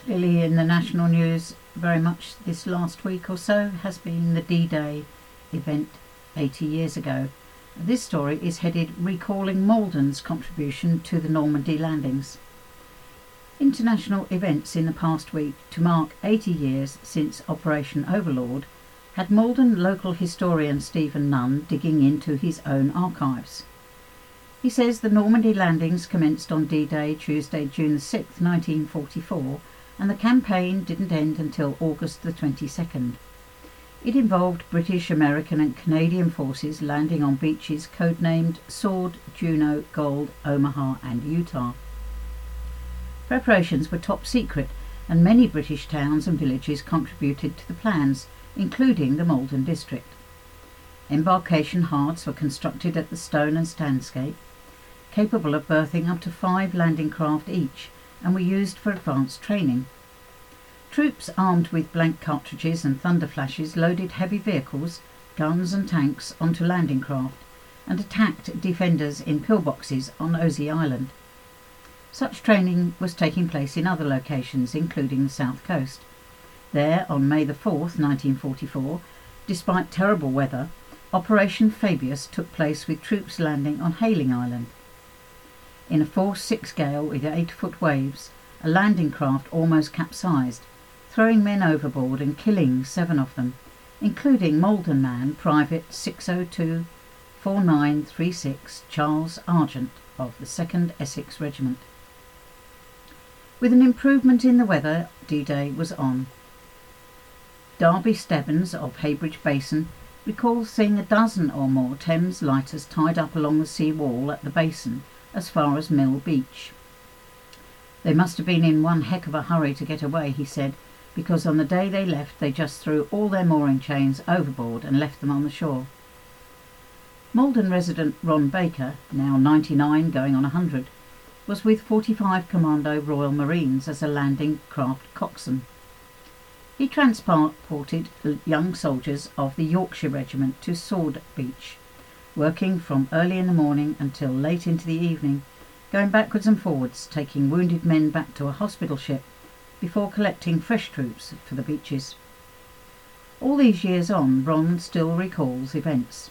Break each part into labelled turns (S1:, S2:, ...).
S1: Clearly in the national news very much this last week or so has been the D-Day event 80 years ago. This story is headed Recalling Malden's Contribution to the Normandy Landings. International events in the past week to mark 80 years since Operation Overlord had Malden local historian Stephen Nunn digging into his own archives. He says the Normandy landings commenced on D-Day, Tuesday, June 6, 1944, and the campaign didn't end until August the 22nd. It involved British, American and Canadian forces landing on beaches codenamed Sword, Juno, Gold, Omaha and Utah. Preparations were top secret and many British towns and villages contributed to the plans, including the Malden district. Embarkation hards were constructed at the Stone and Standscape, capable of berthing up to 5 landing craft each, and were used for advanced training. Troops armed with blank cartridges and thunder flashes loaded heavy vehicles, guns and tanks onto landing craft and attacked defenders in pillboxes on Ozzy Island. Such training was taking place in other locations, including the south coast. There, on May the 4th, 1944, despite terrible weather, Operation Fabius took place with troops landing on Hayling Island. In a force 6 gale with 8-foot waves, a landing craft almost capsized, throwing men overboard and killing 7 of them, including Malden man Private 602-4936 Charles Argent of the 2nd Essex Regiment. With an improvement in the weather, D-Day was on. Darby Stebbins of Heybridge Basin recalls seeing a dozen or more Thames lighters tied up along the sea wall at the basin as far as Mill Beach. They must have been in one heck of a hurry to get away, he said, because on the day they left they just threw all their mooring chains overboard and left them on the shore. Malden resident Ron Baker, now 99 going on 100, was with 45 Commando Royal Marines as a landing craft coxswain. He transported young soldiers of the Yorkshire Regiment to Sword Beach, working from early in the morning until late into the evening, going backwards and forwards, taking wounded men back to a hospital ship before collecting fresh troops for the beaches. All these years on, Ron still recalls events.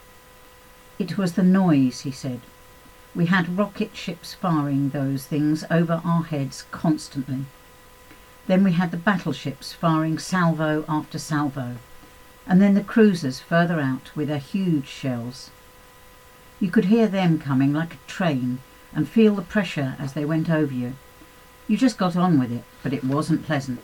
S1: It was the noise, he said. We had rocket ships firing those things over our heads constantly. Then we had the battleships firing salvo after salvo, and then the cruisers further out with their huge shells. You could hear them coming like a train and feel the pressure as they went over you. You just got on with it, but it wasn't pleasant.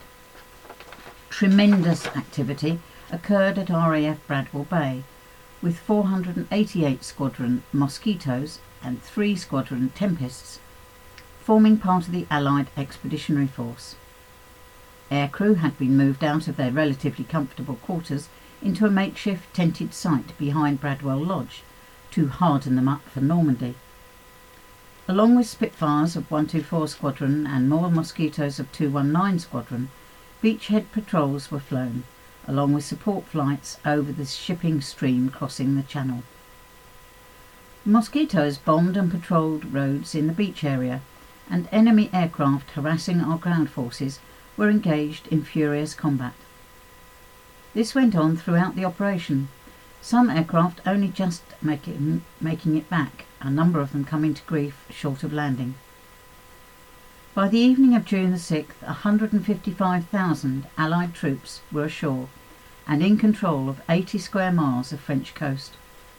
S1: Tremendous activity occurred at RAF Bradwell Bay, with 488 Squadron Mosquitoes and 3 Squadron Tempests forming part of the Allied Expeditionary Force. Aircrew had been moved out of their relatively comfortable quarters into a makeshift tented site behind Bradwell Lodge to harden them up for Normandy. Along with Spitfires of 124 Squadron and more Mosquitoes of 219 Squadron, beachhead patrols were flown, along with support flights over the shipping stream crossing the channel. The Mosquitoes bombed and patrolled roads in the beach area, and enemy aircraft harassing our ground forces were engaged in furious combat. This went on throughout the operation, some aircraft only just making it back, a number of them coming to grief short of landing. By the evening of June the 6th, 155,000 Allied troops were ashore and in control of 80 square miles of French coast.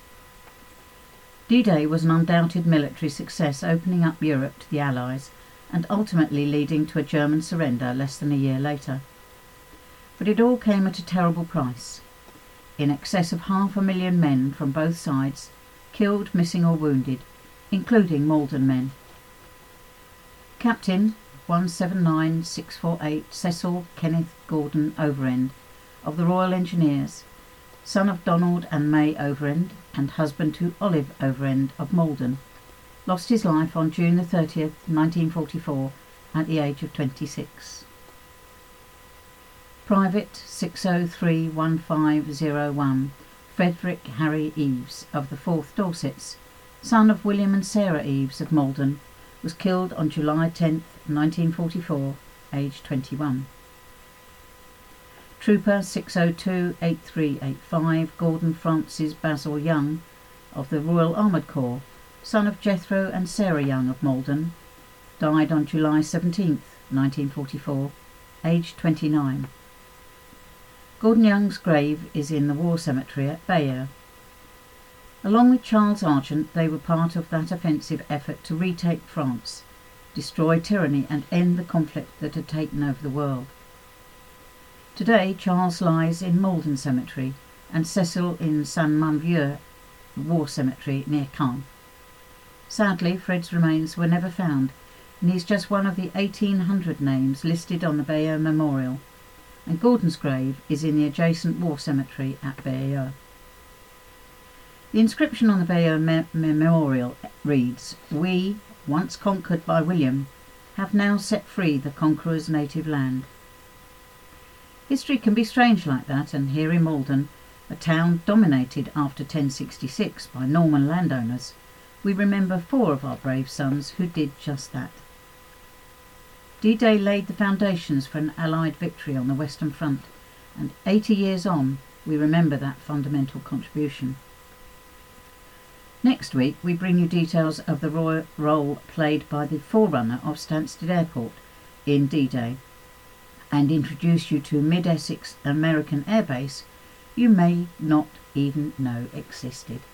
S1: D-Day was an undoubted military success, opening up Europe to the Allies and ultimately leading to a German surrender less than a year later. But it all came at a terrible price. In excess of 500,000 men from both sides, killed, missing or wounded, including Malden men. Captain 179648 Cecil Kenneth Gordon Overend of the Royal Engineers, son of Donald and May Overend and husband to Olive Overend of Malden, lost his life on June the 30th, 1944, at the age of 26. Private 6031501 Frederick Harry Eves of the 4th Dorsets, son of William and Sarah Eves of Malden, was killed on July 10, 1944, aged 21. Trooper 602-8385 Gordon Francis Basil Young of the Royal Armoured Corps, son of Jethro and Sarah Young of Malden, died on July 17, 1944, aged 29. Gordon Young's grave is in the War Cemetery at Bayeux. Along with Charles Argent, they were part of that offensive effort to retake France, destroy tyranny and end the conflict that had taken over the world. Today, Charles lies in Malden Cemetery and Cecil in Saint-Manvieux War Cemetery near Caen. Sadly, Fred's remains were never found, and he's just one of the 1,800 names listed on the Bayeux Memorial, and Gordon's grave is in the adjacent War Cemetery at Bayeux. The inscription on the Bayeux Memorial reads, "We, once conquered by William, have now set free the conqueror's native land." History can be strange like that, and here in Malden, a town dominated after 1066 by Norman landowners, we remember 4 of our brave sons who did just that. D-Day laid the foundations for an Allied victory on the Western Front, and 80 years on, we remember that fundamental contribution. Next week, we bring you details of the role played by the forerunner of Stansted Airport in D-Day, and introduce you to Mid-Essex American Air Base you may not even know existed.